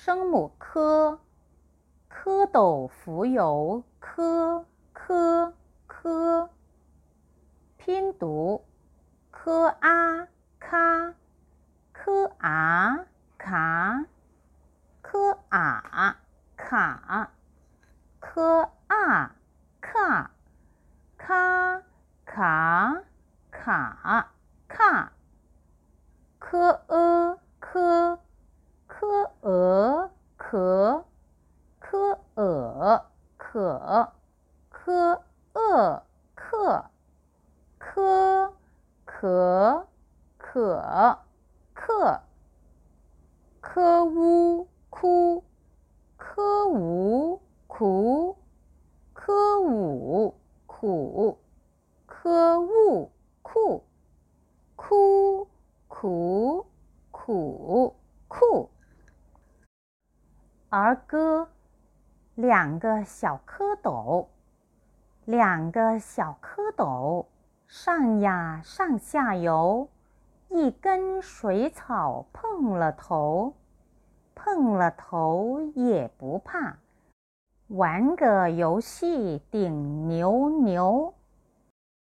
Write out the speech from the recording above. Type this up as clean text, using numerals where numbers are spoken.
声母蝌，蝌蚪蜉蝣蝌蝌蝌。拼读科啊卡，科啊卡，科啊卡，科啊卡，卡卡卡卡。科科，科可，科可，科克，科可克。科乌哭，科无苦，科五苦，科物库，哭苦苦库。儿歌，两个小蝌蚪，两个小蝌蚪，上呀上下游，一根水草碰了头，碰了头也不怕，玩个游戏顶牛牛。